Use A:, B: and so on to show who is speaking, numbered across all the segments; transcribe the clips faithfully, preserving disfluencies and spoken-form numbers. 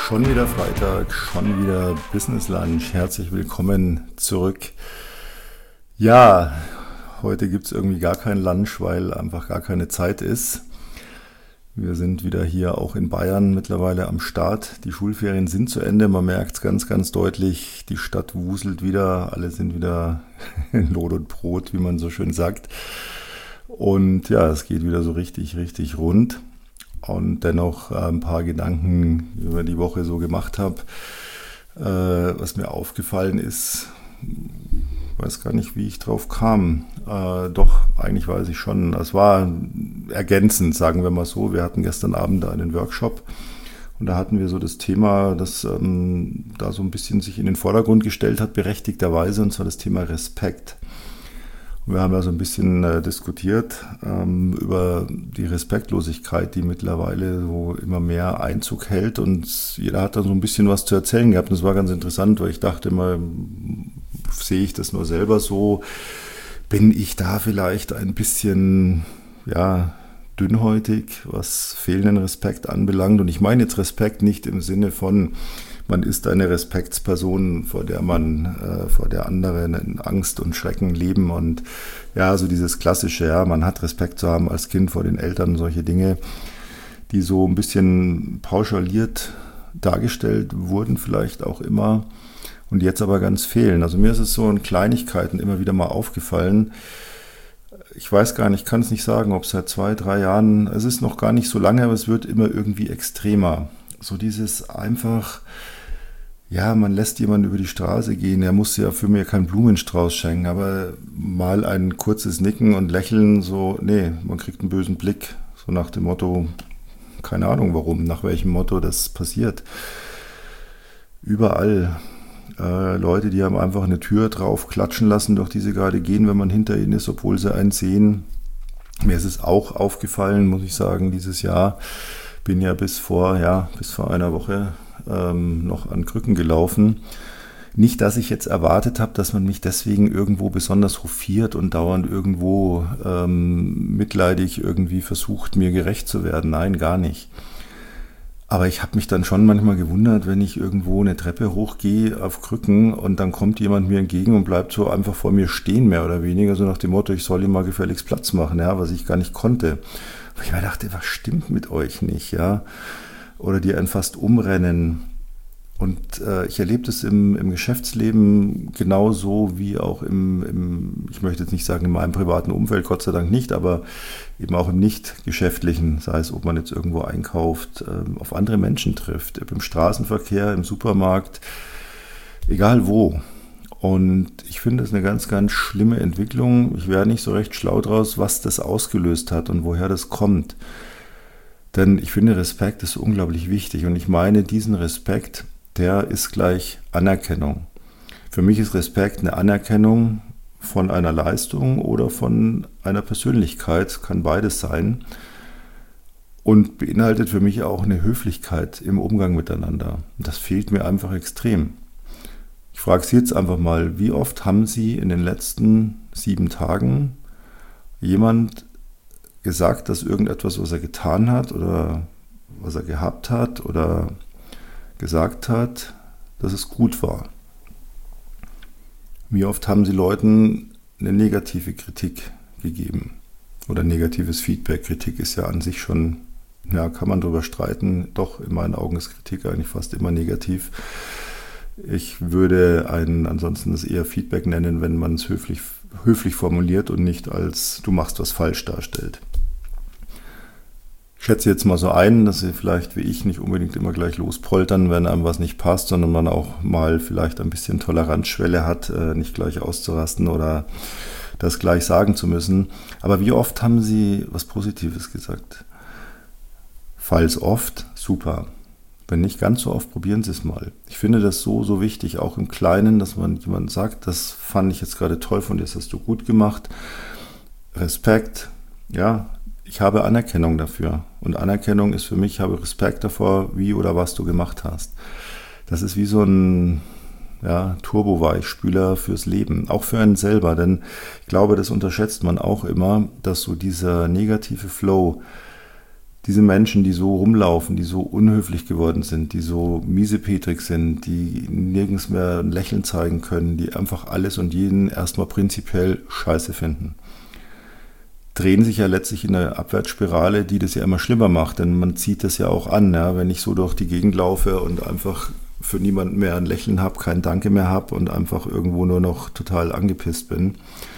A: Schon wieder Freitag, schon wieder Business Lunch. Herzlich willkommen zurück. Ja, heute gibt es irgendwie gar kein Lunch, weil einfach gar keine Zeit ist. Wir sind wieder hier auch in Bayern mittlerweile am Start. Die Schulferien sind zu Ende. Man merkt es ganz, ganz deutlich. Die Stadt wuselt wieder. Alle sind wieder in Lot und Brot, wie man so schön sagt. Und ja, es geht wieder so richtig, richtig rund. Und dennoch äh, ein paar Gedanken, die ich über die Woche so gemacht habe, äh, was mir aufgefallen ist. Ich weiß gar nicht, wie ich drauf kam. Äh, doch, eigentlich weiß ich schon. Es war ergänzend, sagen wir mal so. Wir hatten gestern Abend einen Workshop und da hatten wir so das Thema, das ähm, da so ein bisschen sich in den Vordergrund gestellt hat, berechtigterweise, und zwar das Thema Respekt. Wir haben ja so ein bisschen äh, diskutiert ähm, über die Respektlosigkeit, die mittlerweile so immer mehr Einzug hält, und jeder hat da so ein bisschen was zu erzählen gehabt. Und das war ganz interessant, weil ich dachte immer, sehe ich das nur selber so? Bin ich da vielleicht ein bisschen, ja, dünnhäutig, was fehlenden Respekt anbelangt? Und ich meine jetzt Respekt nicht im Sinne von, man ist eine Respektsperson, vor der man, äh, vor der andere in Angst und Schrecken leben, und ja, so dieses klassische, ja, man hat Respekt zu haben als Kind vor den Eltern, solche Dinge, die so ein bisschen pauschaliert dargestellt wurden, vielleicht auch immer, und jetzt aber ganz fehlen. Also mir ist es so in Kleinigkeiten immer wieder mal aufgefallen. Ich weiß gar nicht, ich kann es nicht sagen, ob seit zwei, drei Jahren, es ist noch gar nicht so lange, aber es wird immer irgendwie extremer. So dieses einfach, ja, man lässt jemanden über die Straße gehen, er muss ja für mir keinen Blumenstrauß schenken, aber mal ein kurzes Nicken und Lächeln, so, nee, man kriegt einen bösen Blick, so nach dem Motto, keine Ahnung warum, nach welchem Motto das passiert. Überall äh, Leute, die haben einfach eine Tür drauf klatschen lassen, durch die sie gerade gehen, wenn man hinter ihnen ist, obwohl sie einen sehen. Mir ist es auch aufgefallen, muss ich sagen, dieses Jahr. Bin ja bis vor, ja, bis vor einer Woche ähm, noch an Krücken gelaufen. Nicht, dass ich jetzt erwartet habe, dass man mich deswegen irgendwo besonders hofiert und dauernd irgendwo ähm, mitleidig irgendwie versucht, mir gerecht zu werden. Nein, gar nicht. Aber ich habe mich dann schon manchmal gewundert, wenn ich irgendwo eine Treppe hochgehe auf Krücken und dann kommt jemand mir entgegen und bleibt so einfach vor mir stehen, mehr oder weniger, so nach dem Motto, ich soll ihm mal gefälligst Platz machen, ja, was ich gar nicht konnte. Weil ich mir dachte, was stimmt mit euch nicht, ja? Oder die einen fast umrennen. Und äh, ich erlebe das im, im Geschäftsleben genauso wie auch im, im, ich möchte jetzt nicht sagen in meinem privaten Umfeld, Gott sei Dank nicht, aber eben auch im nicht-geschäftlichen, sei es, ob man jetzt irgendwo einkauft, äh, auf andere Menschen trifft, im Straßenverkehr, im Supermarkt, egal wo. Und ich finde das eine ganz, ganz schlimme Entwicklung. Ich wäre nicht so recht schlau draus, was das ausgelöst hat und woher das kommt. Denn ich finde, Respekt ist unglaublich wichtig. Und ich meine, diesen Respekt, der ist gleich Anerkennung. Für mich ist Respekt eine Anerkennung von einer Leistung oder von einer Persönlichkeit, kann beides sein. Und beinhaltet für mich auch eine Höflichkeit im Umgang miteinander. Das fehlt mir einfach extrem. Ich frage Sie jetzt einfach mal, wie oft haben Sie in den letzten sieben Tagen jemand gesagt, dass irgendetwas, was er getan hat oder was er gehabt hat oder gesagt hat, dass es gut war? Wie oft haben Sie Leuten eine negative Kritik gegeben oder negatives Feedback? Kritik ist ja an sich schon, ja, kann man darüber streiten. Doch, in meinen Augen ist Kritik eigentlich fast immer negativ. Ich würde einen ansonsten das eher Feedback nennen, wenn man es höflich, höflich formuliert und nicht als du machst was falsch darstellt. Ich schätze jetzt mal so ein, dass Sie vielleicht wie ich nicht unbedingt immer gleich lospoltern, wenn einem was nicht passt, sondern man auch mal vielleicht ein bisschen Toleranzschwelle hat, nicht gleich auszurasten oder das gleich sagen zu müssen. Aber wie oft haben Sie was Positives gesagt? Falls oft, super. Wenn nicht ganz so oft, probieren Sie es mal. Ich finde das so, so wichtig, auch im Kleinen, dass man jemandem sagt, das fand ich jetzt gerade toll von dir, das hast du gut gemacht. Respekt, ja, ich habe Anerkennung dafür. Und Anerkennung ist für mich, ich habe Respekt davor, wie oder was du gemacht hast. Das ist wie so ein ja, Turbo-Weichspüler fürs Leben, auch für einen selber. Denn ich glaube, das unterschätzt man auch immer, dass so dieser negative Flow, diese Menschen, die so rumlaufen, die so unhöflich geworden sind, die so miesepetrig sind, die nirgends mehr ein Lächeln zeigen können, die einfach alles und jeden erstmal prinzipiell scheiße finden, drehen sich ja letztlich in eine Abwärtsspirale, die das ja immer schlimmer macht, denn man zieht das ja auch an, ja? Wenn ich so durch die Gegend laufe und einfach für niemanden mehr ein Lächeln habe, kein Danke mehr habe und einfach irgendwo nur noch total angepisst bin,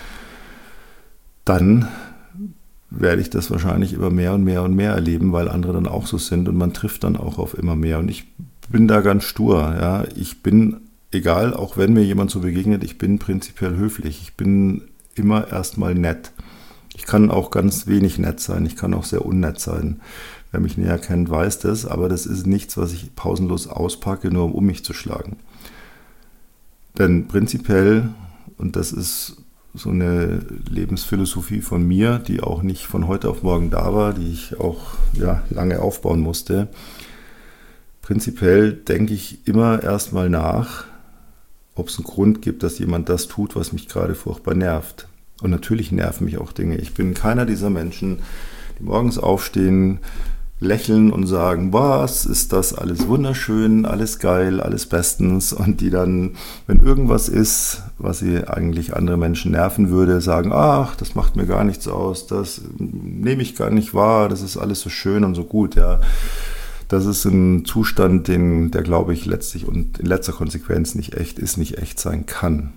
A: dann werde ich das wahrscheinlich immer mehr und mehr und mehr erleben, weil andere dann auch so sind und man trifft dann auch auf immer mehr. Und ich bin da ganz stur. Ja. Ich bin, egal, auch wenn mir jemand so begegnet, ich bin prinzipiell höflich. Ich bin immer erstmal nett. Ich kann auch ganz wenig nett sein. Ich kann auch sehr unnett sein. Wer mich näher kennt, weiß das. Aber das ist nichts, was ich pausenlos auspacke, nur um um mich zu schlagen. Denn prinzipiell, und das ist so eine Lebensphilosophie von mir, die auch nicht von heute auf morgen da war, die ich auch ja, lange aufbauen musste. Prinzipiell denke ich immer erstmal nach, ob es einen Grund gibt, dass jemand das tut, was mich gerade furchtbar nervt. Und natürlich nerven mich auch Dinge. Ich bin keiner dieser Menschen, die morgens aufstehen, lächeln und sagen, was, ist das alles wunderschön, alles geil, alles bestens, und die dann, wenn irgendwas ist, was sie eigentlich andere Menschen nerven würde, sagen, ach, das macht mir gar nichts aus, das nehme ich gar nicht wahr, das ist alles so schön und so gut, ja. Das ist ein Zustand, den, der, glaube ich, letztlich und in letzter Konsequenz nicht echt ist, nicht echt sein kann.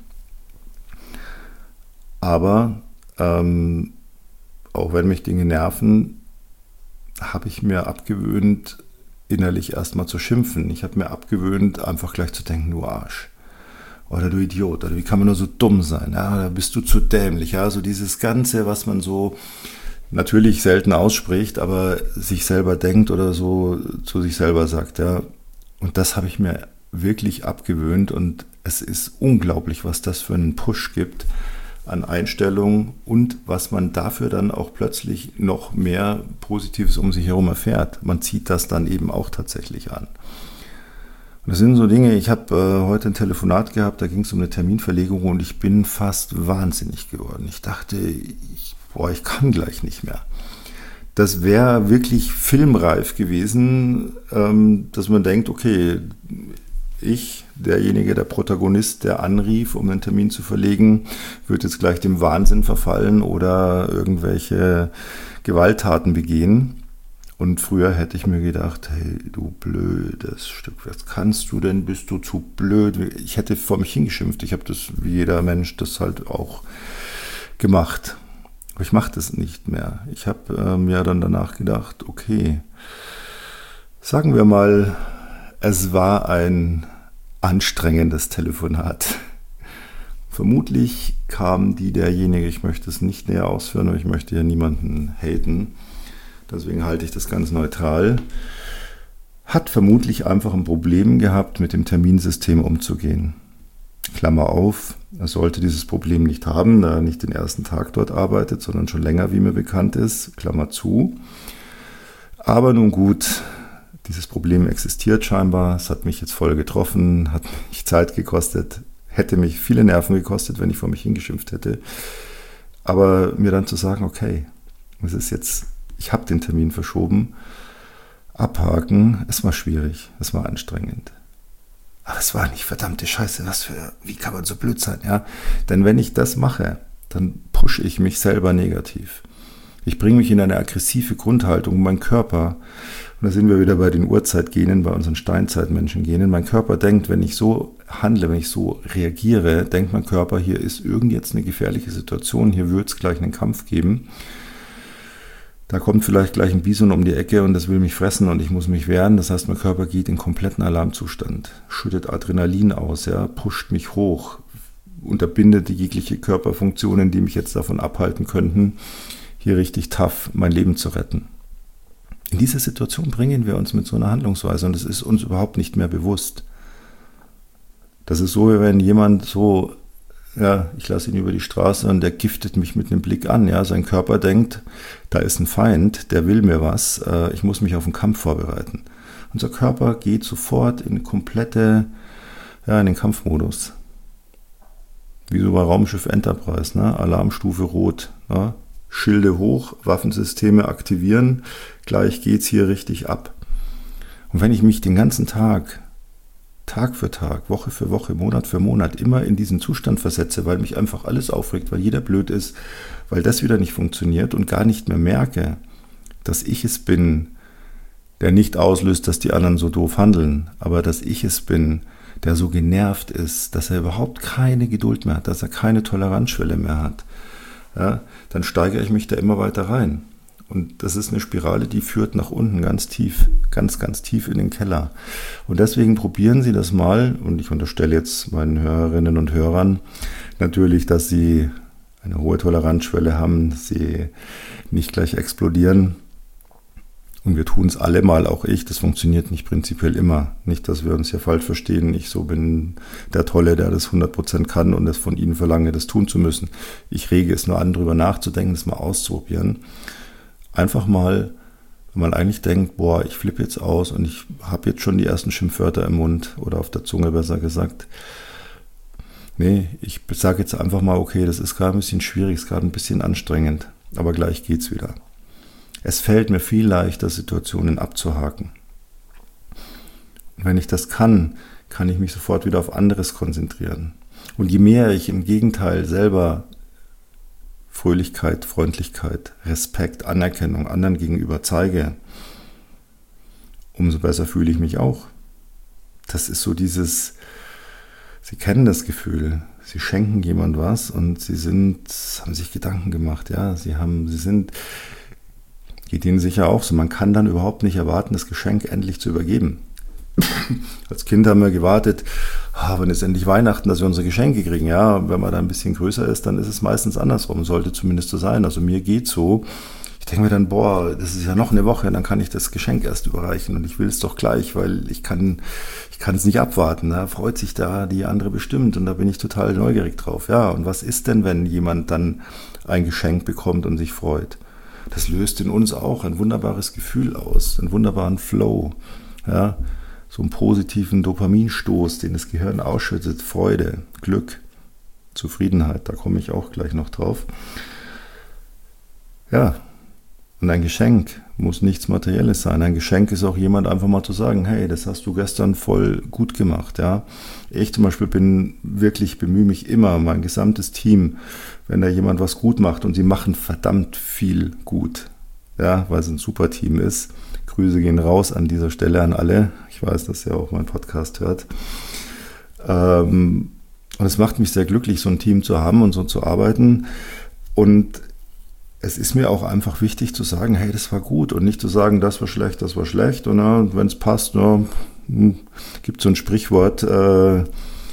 A: Aber ähm, auch wenn mich Dinge nerven, habe ich mir abgewöhnt, innerlich erstmal zu schimpfen. Ich habe mir abgewöhnt, einfach gleich zu denken, du Arsch. Oder du Idiot. Oder wie kann man nur so dumm sein? Ja, oder bist du zu dämlich? Ja, so dieses Ganze, was man so natürlich selten ausspricht, aber sich selber denkt oder so zu sich selber sagt. Ja. Und das habe ich mir wirklich abgewöhnt. Und es ist unglaublich, was das für einen Push gibt an Einstellungen und was man dafür dann auch plötzlich noch mehr Positives um sich herum erfährt. Man zieht das dann eben auch tatsächlich an. Und das sind so Dinge, ich habe äh, heute ein Telefonat gehabt, da ging es um eine Terminverlegung und ich bin fast wahnsinnig geworden. Ich dachte, ich, boah, ich kann gleich nicht mehr. Das wäre wirklich filmreif gewesen, ähm, dass man denkt, okay, ich, derjenige, der Protagonist, der anrief, um einen Termin zu verlegen, wird jetzt gleich dem Wahnsinn verfallen oder irgendwelche Gewalttaten begehen. Und früher hätte ich mir gedacht, hey, du blödes Stück, was kannst du denn, bist du zu blöd? Ich hätte vor mich hingeschimpft, ich habe das, wie jeder Mensch, das halt auch gemacht. Aber ich mache das nicht mehr. Ich habe äh, mir dann danach gedacht, okay, sagen wir mal, es war ein anstrengendes Telefonat. Vermutlich kam die derjenige, ich möchte es nicht näher ausführen, aber ich möchte ja niemanden haten, deswegen halte ich das ganz neutral, hat vermutlich einfach ein Problem gehabt, mit dem Terminsystem umzugehen. Klammer auf, er sollte dieses Problem nicht haben, da er nicht den ersten Tag dort arbeitet, sondern schon länger, wie mir bekannt ist, Klammer zu. Aber nun gut, dieses Problem existiert scheinbar, es hat mich jetzt voll getroffen, hat mich Zeit gekostet, hätte mich viele Nerven gekostet, wenn ich vor mich hingeschimpft hätte. Aber mir dann zu sagen, okay, es ist jetzt, ich habe den Termin verschoben, abhaken, es war schwierig, es war anstrengend. Aber es war nicht verdammte Scheiße, was für, wie kann man so blöd sein, ja? Denn wenn ich das mache, dann pushe ich mich selber negativ. Ich bringe mich in eine aggressive Grundhaltung, mein Körper, und da sind wir wieder bei den Urzeitgenen, bei unseren Steinzeitmenschen-Genen. Mein Körper denkt, wenn ich so handle, wenn ich so reagiere, denkt mein Körper, hier ist irgend jetzt eine gefährliche Situation, hier wird es gleich einen Kampf geben. Da kommt vielleicht gleich ein Bison um die Ecke und das will mich fressen und ich muss mich wehren. Das heißt, mein Körper geht in kompletten Alarmzustand, schüttet Adrenalin aus, ja, pusht mich hoch, unterbindet jegliche Körperfunktionen, die mich jetzt davon abhalten könnten, hier richtig tough mein Leben zu retten. In diese Situation bringen wir uns mit so einer Handlungsweise und es ist uns überhaupt nicht mehr bewusst. Das ist so, wie wenn jemand so, ja, ich lasse ihn über die Straße und der giftet mich mit einem Blick an. Ja, sein Körper denkt, da ist ein Feind, der will mir was, äh, ich muss mich auf einen Kampf vorbereiten. Unser Körper geht sofort in komplette, ja, in den Kampfmodus. Wie so bei Raumschiff Enterprise, ne? Alarmstufe Rot, ne? Schilde hoch, Waffensysteme aktivieren, gleich geht's hier richtig ab. Und wenn ich mich den ganzen Tag, Tag für Tag, Woche für Woche, Monat für Monat immer in diesen Zustand versetze, weil mich einfach alles aufregt, weil jeder blöd ist, weil das wieder nicht funktioniert und gar nicht mehr merke, dass ich es bin, der nicht auslöst, dass die anderen so doof handeln, aber dass ich es bin, der so genervt ist, dass er überhaupt keine Geduld mehr hat, dass er keine Toleranzschwelle mehr hat, ja, dann steigere ich mich da immer weiter rein. Und das ist eine Spirale, die führt nach unten ganz tief, ganz, ganz tief in den Keller. Und deswegen probieren Sie das mal, und ich unterstelle jetzt meinen Hörerinnen und Hörern natürlich, dass sie eine hohe Toleranzschwelle haben, dass sie nicht gleich explodieren. Und wir tun es alle mal, auch ich, das funktioniert nicht prinzipiell immer. Nicht, dass wir uns hier falsch verstehen, ich so bin der Tolle, der das hundert Prozent kann und es von Ihnen verlange, das tun zu müssen. Ich rege es nur an, darüber nachzudenken, das mal auszuprobieren. Einfach mal, wenn man eigentlich denkt, boah, ich flippe jetzt aus und ich habe jetzt schon die ersten Schimpfwörter im Mund oder auf der Zunge besser gesagt. Nee, ich sage jetzt einfach mal, okay, das ist gerade ein bisschen schwierig, ist gerade ein bisschen anstrengend, aber gleich geht's wieder. Es fällt mir viel leichter, Situationen abzuhaken. Und wenn ich das kann, kann ich mich sofort wieder auf anderes konzentrieren. Und je mehr ich im Gegenteil selber Fröhlichkeit, Freundlichkeit, Respekt, Anerkennung anderen gegenüber zeige, umso besser fühle ich mich auch. Das ist so dieses, Sie kennen das Gefühl, Sie schenken jemand was und Sie sind, haben sich Gedanken gemacht, ja, Sie haben, Sie sind, geht Ihnen sicher auch so, man kann dann überhaupt nicht erwarten, das Geschenk endlich zu übergeben. Als Kind haben wir gewartet, ah, wann ist endlich Weihnachten, dass wir unsere Geschenke kriegen. Ja, wenn man da ein bisschen größer ist, dann ist es meistens andersrum, sollte zumindest so sein. Also mir geht's so. Ich denke mir dann, boah, das ist ja noch eine Woche, dann kann ich das Geschenk erst überreichen und ich will es doch gleich, weil ich kann, ich kann es nicht abwarten. Da freut sich da die andere bestimmt und da bin ich total neugierig drauf. Ja, und was ist denn, wenn jemand dann ein Geschenk bekommt und sich freut? Das löst in uns auch ein wunderbares Gefühl aus, einen wunderbaren Flow, ja, so einen positiven Dopaminstoß, den das Gehirn ausschüttet, Freude, Glück, Zufriedenheit, da komme ich auch gleich noch drauf. Ja, und ein Geschenk muss nichts Materielles sein. Ein Geschenk ist auch jemand einfach mal zu sagen, hey, das hast du gestern voll gut gemacht. Ja, ich zum Beispiel bin wirklich, bemühe mich immer, mein gesamtes Team, wenn da jemand was gut macht und sie machen verdammt viel gut, ja, weil es ein super Team ist. Grüße gehen raus an dieser Stelle an alle. Ich weiß, dass ihr auch meinen Podcast hört. Ähm, und es macht mich sehr glücklich, so ein Team zu haben und so zu arbeiten. Und es ist mir auch einfach wichtig zu sagen, hey, das war gut und nicht zu sagen, das war schlecht, das war schlecht. Und, ja, und wenn es passt, ja, gibt so ein Sprichwort, äh,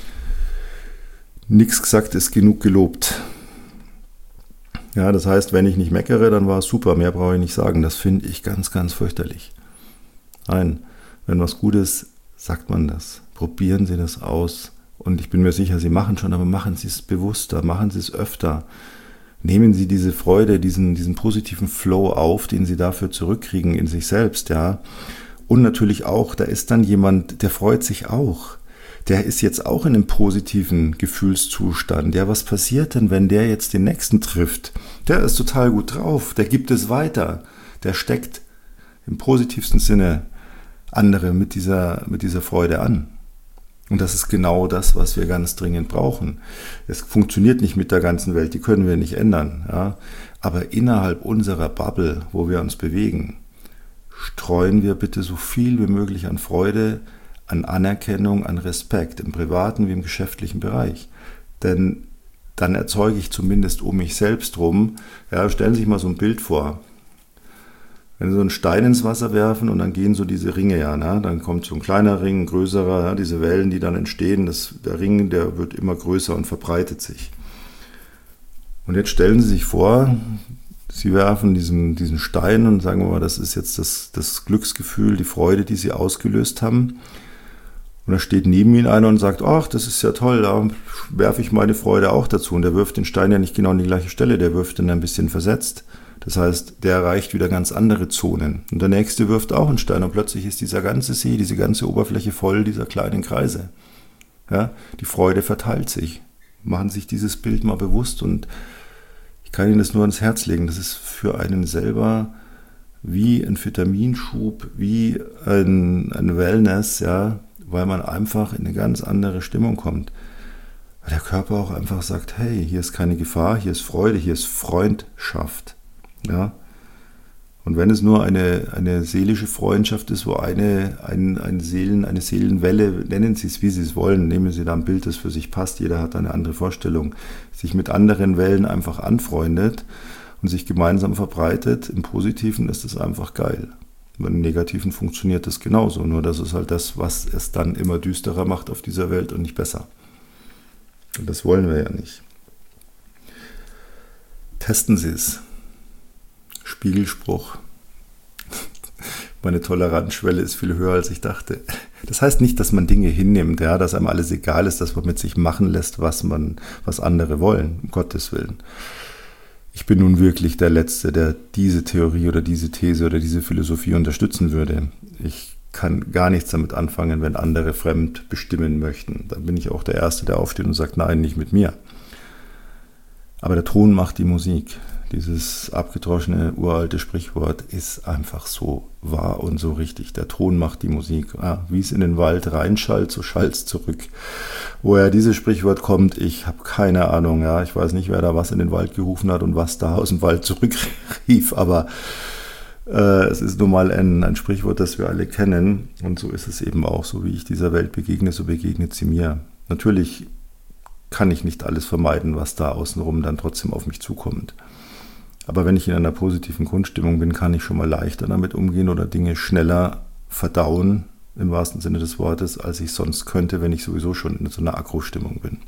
A: nichts gesagt ist genug gelobt. Ja, das heißt, wenn ich nicht meckere, dann war es super, mehr brauche ich nicht sagen. Das finde ich ganz, ganz fürchterlich. Nein, wenn was gut ist, sagt man das. Probieren Sie das aus. Und ich bin mir sicher, Sie machen schon, aber machen Sie es bewusster, machen Sie es öfter. Nehmen Sie diese Freude, diesen, diesen positiven Flow auf, den Sie dafür zurückkriegen in sich selbst, ja. Und natürlich auch, da ist dann jemand, der freut sich auch. Der ist jetzt auch in einem positiven Gefühlszustand. Ja, was passiert denn, wenn der jetzt den Nächsten trifft? Der ist total gut drauf, der gibt es weiter. Der steckt im positivsten Sinne andere mit dieser, mit dieser Freude an. Und das ist genau das, was wir ganz dringend brauchen. Es funktioniert nicht mit der ganzen Welt, die können wir nicht ändern. Ja? Aber innerhalb unserer Bubble, wo wir uns bewegen, streuen wir bitte so viel wie möglich an Freude, an Anerkennung, an Respekt, im privaten wie im geschäftlichen Bereich. Denn dann erzeuge ich zumindest um mich selbst rum, ja, stellen Sie sich mal so ein Bild vor. Wenn Sie so einen Stein ins Wasser werfen und dann gehen so diese Ringe, ja, ne? Dann kommt so ein kleiner Ring, ein größerer, ja, diese Wellen, die dann entstehen, das, der Ring, der wird immer größer und verbreitet sich. Und jetzt stellen Sie sich vor, Sie werfen diesen, diesen Stein und sagen wir mal, das ist jetzt das, das Glücksgefühl, die Freude, die Sie ausgelöst haben. Und da steht neben Ihnen einer und sagt, ach, das ist ja toll, da werfe ich meine Freude auch dazu. Und der wirft den Stein ja nicht genau an die gleiche Stelle, der wirft ihn ein bisschen versetzt. Das heißt, der erreicht wieder ganz andere Zonen. Und der nächste wirft auch einen Stein und plötzlich ist dieser ganze See, diese ganze Oberfläche voll dieser kleinen Kreise. Ja, die Freude verteilt sich. Machen Sie sich dieses Bild mal bewusst und Ich kann Ihnen das nur ans Herz legen. Das ist für einen selber wie ein Vitaminschub, wie ein, ein Wellness, ja, weil man einfach in eine ganz andere Stimmung kommt. Weil der Körper auch einfach sagt, hey, hier ist keine Gefahr, hier ist Freude, hier ist Freundschaft. Ja? Und wenn es nur eine, eine seelische Freundschaft ist, wo eine, ein, ein Seelen, eine Seelenwelle, nennen Sie es, wie Sie es wollen, nehmen Sie da ein Bild, das für sich passt, jeder hat eine andere Vorstellung, sich mit anderen Wellen einfach anfreundet und sich gemeinsam verbreitet, im Positiven ist es einfach geil. Im Negativen funktioniert das genauso, nur das ist halt das, was es dann immer düsterer macht auf dieser Welt und nicht besser. Und das wollen wir ja nicht. Testen Sie es. Spiegelspruch. Meine Toleranzschwelle ist viel höher, als ich dachte. Das heißt nicht, dass man Dinge hinnimmt, ja, dass einem alles egal ist, dass man mit sich machen lässt, was man, was andere wollen, um Gottes Willen. Ich bin nun wirklich der Letzte, der diese Theorie oder diese These oder diese Philosophie unterstützen würde. Ich kann gar nichts damit anfangen, wenn andere fremd bestimmen möchten. Dann bin ich auch der Erste, der aufsteht und sagt, nein, nicht mit mir. Aber der Ton macht die Musik. Dieses abgedroschene, uralte Sprichwort ist einfach so wahr und so richtig. Der Ton macht die Musik. Ah, wie es in den Wald reinschallt, so schallt es zurück. Woher dieses Sprichwort kommt, ich habe keine Ahnung. Ja, ich weiß nicht, wer da was in den Wald gerufen hat und was da aus dem Wald zurückrief, aber äh, es ist nun mal ein, ein Sprichwort, das wir alle kennen. Und so ist es eben auch. So wie ich dieser Welt begegne, so begegnet sie mir. Natürlich kann ich nicht alles vermeiden, was da außenrum dann trotzdem auf mich zukommt. Aber wenn ich in einer positiven Grundstimmung bin, kann ich schon mal leichter damit umgehen oder Dinge schneller verdauen, im wahrsten Sinne des Wortes, als ich sonst könnte, wenn ich sowieso schon in so einer Aggro-Stimmung bin.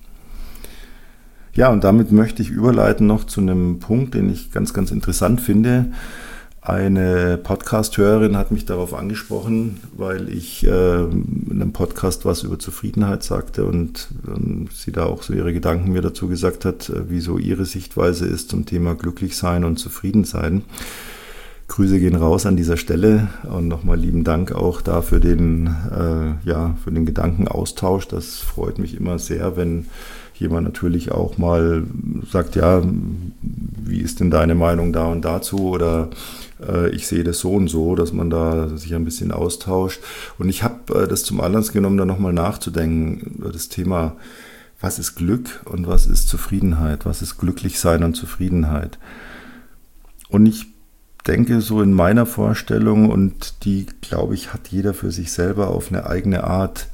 A: Ja, und damit möchte ich überleiten noch zu einem Punkt, den ich ganz, ganz interessant finde. Eine Podcast-Hörerin hat mich darauf angesprochen, weil ich äh, in einem Podcast was über Zufriedenheit sagte und ähm, sie da auch so ihre Gedanken mir dazu gesagt hat, äh, wie so ihre Sichtweise ist zum Thema Glücklichsein und Zufriedensein. Grüße gehen raus an dieser Stelle und nochmal lieben Dank auch da für den, äh, ja, für den Gedankenaustausch. Das freut mich immer sehr, wenn jemand natürlich auch mal sagt, ja, wie ist denn deine Meinung da und dazu oder äh, ich sehe das so und so, dass man da sich ein bisschen austauscht. Und ich habe äh, das zum Anlass genommen, da nochmal nachzudenken über das Thema, was ist Glück und was ist Zufriedenheit, was ist Glücklichsein und Zufriedenheit. Und ich denke so in meiner Vorstellung, und die, glaube ich, hat jeder für sich selber auf eine eigene Art.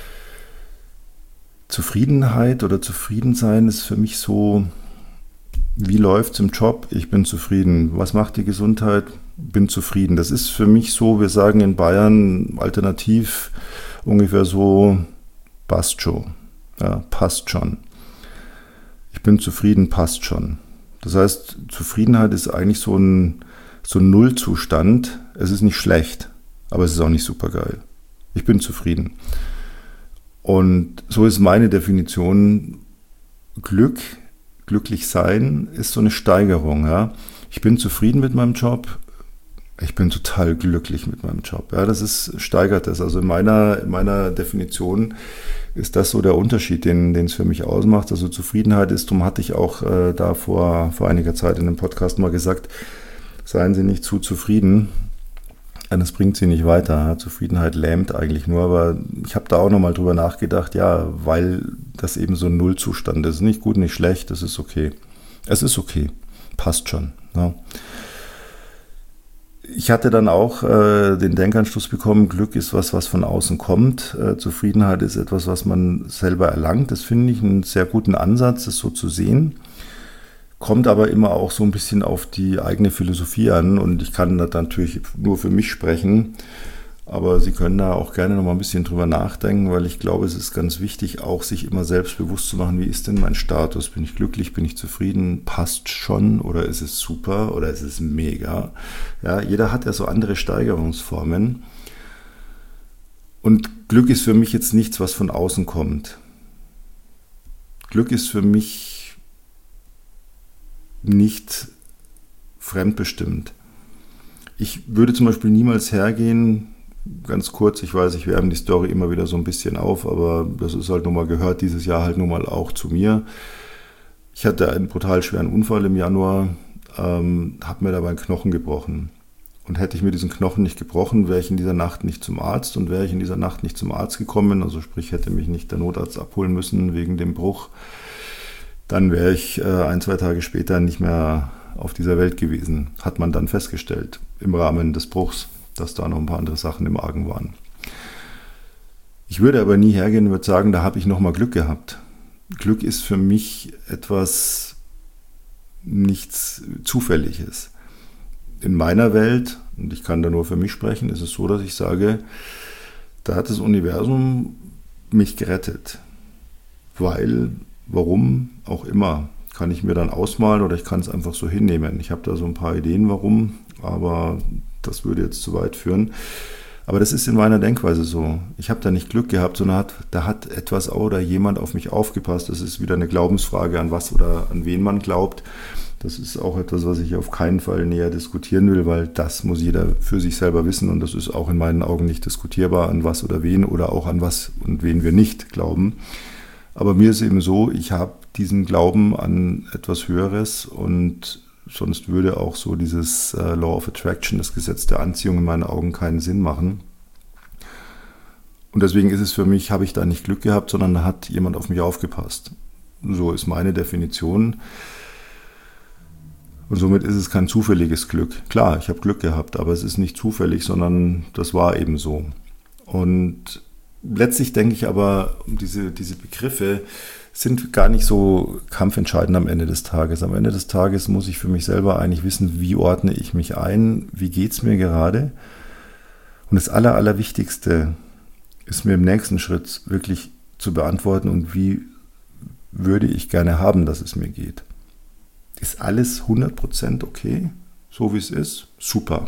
A: Zufriedenheit oder Zufriedensein ist für mich so, wie läuft es im Job? Ich bin zufrieden. Was macht die Gesundheit? Bin zufrieden. Das ist für mich so, wir sagen in Bayern alternativ ungefähr so, passt schon. Ja, passt schon. Ich bin zufrieden, passt schon. Das heißt, Zufriedenheit ist eigentlich so ein, so ein Nullzustand. Es ist nicht schlecht, aber es ist auch nicht super geil. Ich bin zufrieden. Und so ist meine Definition, Glück, glücklich sein, ist so eine Steigerung. Ja? Ich bin zufrieden mit meinem Job, ich bin total glücklich mit meinem Job. Ja? Das ist, steigert das. Also in meiner, in meiner Definition ist das so der Unterschied, den, den es für mich ausmacht. Also Zufriedenheit ist, darum hatte ich auch äh, da vor, vor einiger Zeit in einem Podcast mal gesagt, seien Sie nicht zu zufrieden. Das bringt sie nicht weiter. Zufriedenheit lähmt eigentlich nur, aber ich habe da auch nochmal drüber nachgedacht, ja, weil das eben so ein Nullzustand ist. Nicht gut, nicht schlecht, es ist okay. Es ist okay, passt schon. Ja. Ich hatte dann auch äh, den Denkanstoß bekommen, Glück ist was, was von außen kommt. Äh, Zufriedenheit ist etwas, was man selber erlangt. Das finde ich einen sehr guten Ansatz, das so zu sehen. Kommt aber immer auch so ein bisschen auf die eigene Philosophie an und ich kann da natürlich nur für mich sprechen, aber Sie können da auch gerne noch mal ein bisschen drüber nachdenken, weil ich glaube, es ist ganz wichtig, auch sich immer selbst bewusst zu machen, wie ist denn mein Status? Bin ich glücklich? Bin ich zufrieden? Passt schon? Oder ist es super? Oder ist es mega? Ja, jeder hat ja so andere Steigerungsformen und Glück ist für mich jetzt nichts, was von außen kommt. Glück ist für mich nicht fremdbestimmt. Ich würde zum Beispiel niemals hergehen, ganz kurz, ich weiß, ich wärme die Story immer wieder so ein bisschen auf, aber das ist halt nun mal, gehört dieses Jahr halt nun mal auch zu mir. Ich hatte einen brutal schweren Unfall im Januar, ähm, habe mir dabei einen Knochen gebrochen. Und hätte ich mir diesen Knochen nicht gebrochen, wäre ich in dieser Nacht nicht zum Arzt und wäre ich in dieser Nacht nicht zum Arzt gekommen, also sprich hätte mich nicht der Notarzt abholen müssen wegen dem Bruch, dann wäre ich äh, ein, zwei Tage später nicht mehr auf dieser Welt gewesen, hat man dann festgestellt im Rahmen des Bruchs, dass da noch ein paar andere Sachen im Argen waren. Ich würde aber nie hergehen und würde sagen, da habe ich nochmal Glück gehabt. Glück ist für mich etwas nichts Zufälliges. In meiner Welt, und ich kann da nur für mich sprechen, ist es so, dass ich sage, da hat das Universum mich gerettet. Weil, warum auch immer, kann ich mir dann ausmalen oder ich kann es einfach so hinnehmen. Ich habe da so ein paar Ideen, warum, aber das würde jetzt zu weit führen. Aber das ist in meiner Denkweise so. Ich habe da nicht Glück gehabt, sondern hat, da hat etwas oder jemand auf mich aufgepasst. Das ist wieder eine Glaubensfrage, an was oder an wen man glaubt. Das ist auch etwas, was ich auf keinen Fall näher diskutieren will, weil das muss jeder für sich selber wissen und das ist auch in meinen Augen nicht diskutierbar, an was oder wen oder auch an was und wen wir nicht glauben. Aber mir ist eben so, ich habe diesen Glauben an etwas Höheres und sonst würde auch so dieses äh, Law of Attraction, das Gesetz der Anziehung in meinen Augen keinen Sinn machen. Und deswegen ist es für mich, habe ich da nicht Glück gehabt, sondern da hat jemand auf mich aufgepasst. So ist meine Definition. Und somit ist es kein zufälliges Glück. Klar, ich habe Glück gehabt, aber es ist nicht zufällig, sondern das war eben so. Und letztlich denke ich aber, diese, diese Begriffe sind gar nicht so kampfentscheidend am Ende des Tages. Am Ende des Tages muss ich für mich selber eigentlich wissen, wie ordne ich mich ein, wie geht es mir gerade. Und das Aller, Allerwichtigste ist mir im nächsten Schritt wirklich zu beantworten und wie würde ich gerne haben, dass es mir geht. Ist alles hundert Prozent okay, so wie es ist? Super.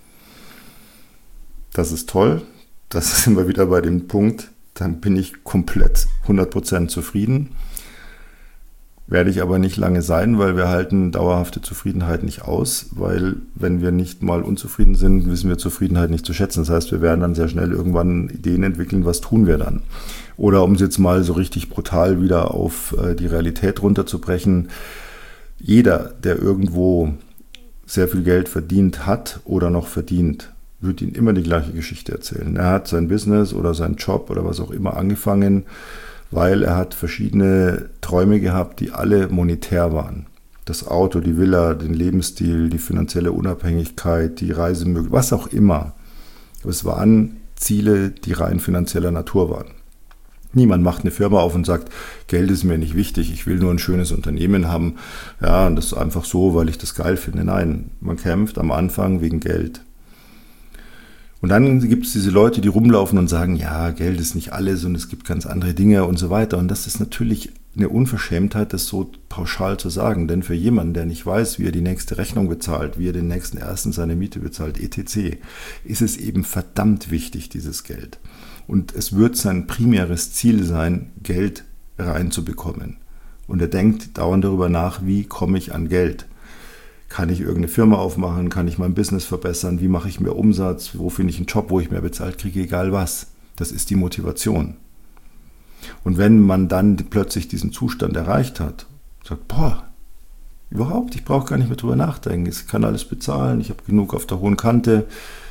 A: Das ist toll. Das sind wir wieder bei dem Punkt, dann bin ich komplett hundert Prozent zufrieden. Werde ich aber nicht lange sein, weil wir halten dauerhafte Zufriedenheit nicht aus, weil wenn wir nicht mal unzufrieden sind, wissen wir Zufriedenheit nicht zu schätzen. Das heißt, wir werden dann sehr schnell irgendwann Ideen entwickeln, was tun wir dann? Oder um es jetzt mal so richtig brutal wieder auf die Realität runterzubrechen, jeder, der irgendwo sehr viel Geld verdient hat oder noch verdient, wird Ihnen immer die gleiche Geschichte erzählen. Er hat sein Business oder seinen Job oder was auch immer angefangen, weil er hat verschiedene Träume gehabt, die alle monetär waren. Das Auto, die Villa, den Lebensstil, die finanzielle Unabhängigkeit, die Reisemöglichkeiten, was auch immer. Aber es waren Ziele, die rein finanzieller Natur waren. Niemand macht eine Firma auf und sagt, Geld ist mir nicht wichtig, ich will nur ein schönes Unternehmen haben. Ja, und das ist einfach so, weil ich das geil finde. Nein, man kämpft am Anfang wegen Geld. Und dann gibt es diese Leute, die rumlaufen und sagen, ja, Geld ist nicht alles und es gibt ganz andere Dinge und so weiter. Und das ist natürlich eine Unverschämtheit, das so pauschal zu sagen. Denn für jemanden, der nicht weiß, wie er die nächste Rechnung bezahlt, wie er den nächsten ersten seine Miete bezahlt, et cetera, ist es eben verdammt wichtig, dieses Geld. Und es wird sein primäres Ziel sein, Geld reinzubekommen. Und er denkt dauernd darüber nach, wie komme ich an Geld? Kann ich irgendeine Firma aufmachen? Kann ich mein Business verbessern? Wie mache ich mehr Umsatz? Wo finde ich einen Job, wo ich mehr bezahlt kriege? Egal was. Das ist die Motivation. Und wenn man dann plötzlich diesen Zustand erreicht hat, sagt, boah, überhaupt, ich brauche gar nicht mehr drüber nachdenken. Ich kann alles bezahlen, ich habe genug auf der hohen Kante.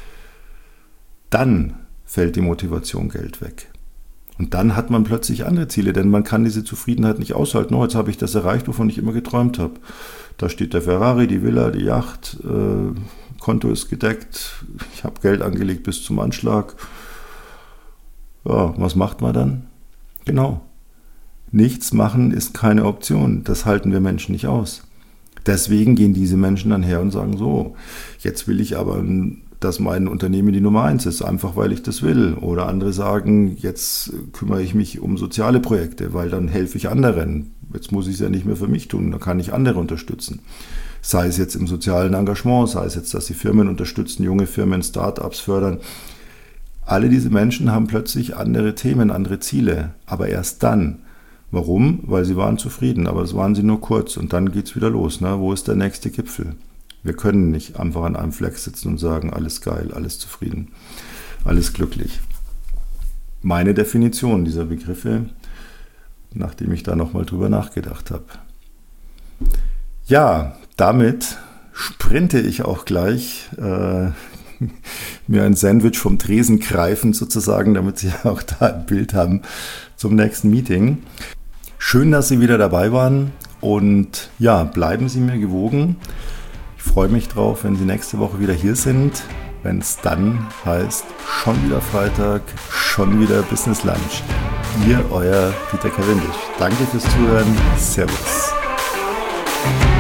A: Dann fällt die Motivation Geld weg. Und dann hat man plötzlich andere Ziele, denn man kann diese Zufriedenheit nicht aushalten. Oh, jetzt habe ich das erreicht, wovon ich immer geträumt habe. Da steht der Ferrari, die Villa, die Yacht, äh, Konto ist gedeckt, ich habe Geld angelegt bis zum Anschlag. Ja, was macht man dann? Genau. Nichts machen ist keine Option. Das halten wir Menschen nicht aus. Deswegen gehen diese Menschen dann her und sagen so, jetzt will ich aber, dass mein Unternehmen die Nummer eins ist, einfach weil ich das will. Oder andere sagen, jetzt kümmere ich mich um soziale Projekte, weil dann helfe ich anderen. Jetzt muss ich es ja nicht mehr für mich tun, dann kann ich andere unterstützen. Sei es jetzt im sozialen Engagement, sei es jetzt, dass sie Firmen unterstützen, junge Firmen, Start-ups fördern. Alle diese Menschen haben plötzlich andere Themen, andere Ziele, aber erst dann. Warum? Weil sie waren zufrieden, aber das waren sie nur kurz und dann geht's wieder los. Ne? Wo ist der nächste Gipfel? Wir können nicht einfach an einem Fleck sitzen und sagen, alles geil, alles zufrieden, alles glücklich. Meine Definition dieser Begriffe, nachdem ich da nochmal drüber nachgedacht habe. Ja, damit sprinte ich auch gleich äh, mir ein Sandwich vom Tresen greifen sozusagen, damit Sie auch da ein Bild haben zum nächsten Meeting. Schön, dass Sie wieder dabei waren und ja, bleiben Sie mir gewogen. Ich freue mich drauf, wenn Sie nächste Woche wieder hier sind, wenn es dann heißt, schon wieder Freitag, schon wieder Business Lunch. Ihr, euer Peter Cavendish. Danke fürs Zuhören. Servus.